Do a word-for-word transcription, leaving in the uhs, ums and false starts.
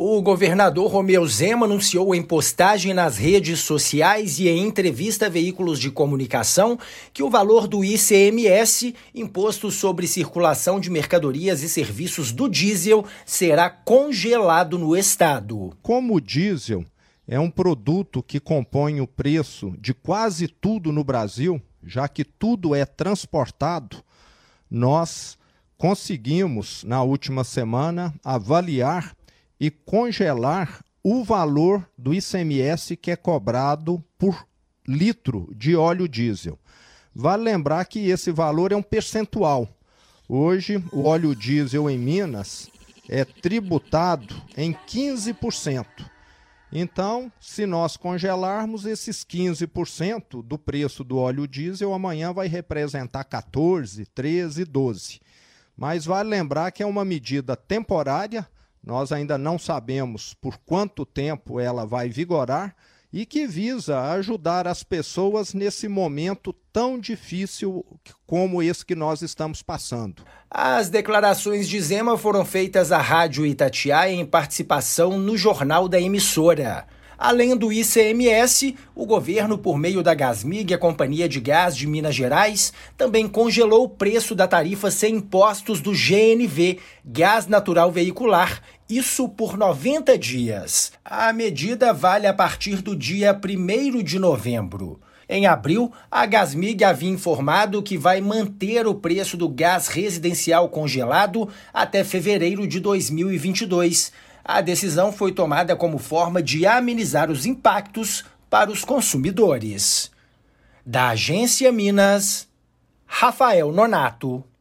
O governador Romeu Zema anunciou em postagem nas redes sociais e em entrevista a veículos de comunicação que o valor do I C M S, Imposto sobre Circulação de Mercadorias e Serviços do Diesel, será congelado no estado. Como o diesel é um produto que compõe o preço de quase tudo no Brasil, já que tudo é transportado, nós conseguimos, na última semana, avaliar e congelar o valor do I C M S que é cobrado por litro de óleo diesel. Vale lembrar que esse valor é um percentual. Hoje, o óleo diesel em Minas é tributado em quinze por cento. Então, se nós congelarmos esses quinze por cento do preço do óleo diesel, amanhã vai representar quatorze, treze, doze. Mas vale lembrar que é uma medida temporária. Nós ainda não sabemos por quanto tempo ela vai vigorar e que visa ajudar as pessoas nesse momento tão difícil como esse que nós estamos passando. As declarações de Zema foram feitas à Rádio Itatiaia em participação no Jornal da Emissora. Além do I C M S, o governo, por meio da Gasmig, a Companhia de Gás de Minas Gerais, também congelou o preço da tarifa sem impostos do G N V, Gás Natural Veicular, isso por noventa dias. A medida vale a partir do dia primeiro de novembro. Em abril, a Gasmig havia informado que vai manter o preço do gás residencial congelado até fevereiro de dois mil e vinte e dois. A decisão foi tomada como forma de amenizar os impactos para os consumidores. Da Agência Minas, Rafael Nonato.